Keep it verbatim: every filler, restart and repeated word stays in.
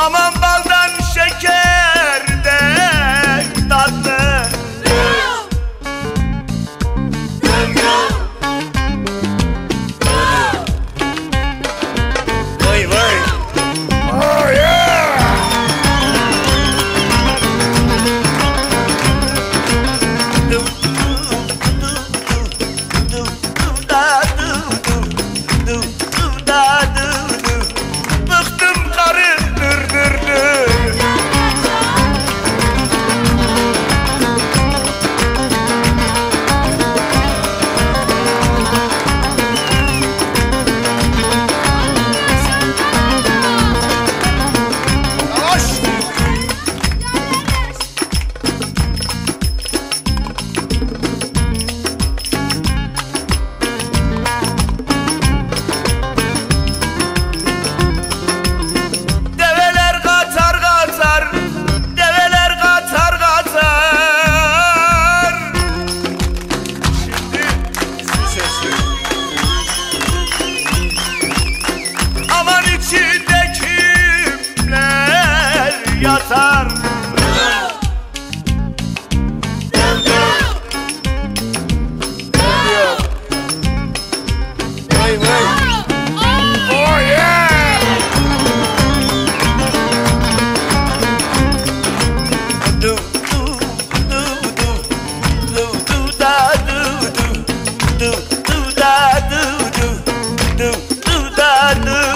Aman baldan şekerden tatlı. Vay vay. Oh yeah. Du, du, du, du, du, da, du, du, du, du, da, du, du. Bıktım karı dır dır dır. Develer kaçar kaçar, develer kaçar kaçar. Şimdi su sesi. Aman içinde kimler yatar? Vay vay. Oh yeah. Du, du, du, du, du, du, da, du, du, du, du, da, du, du, du, du, da, du.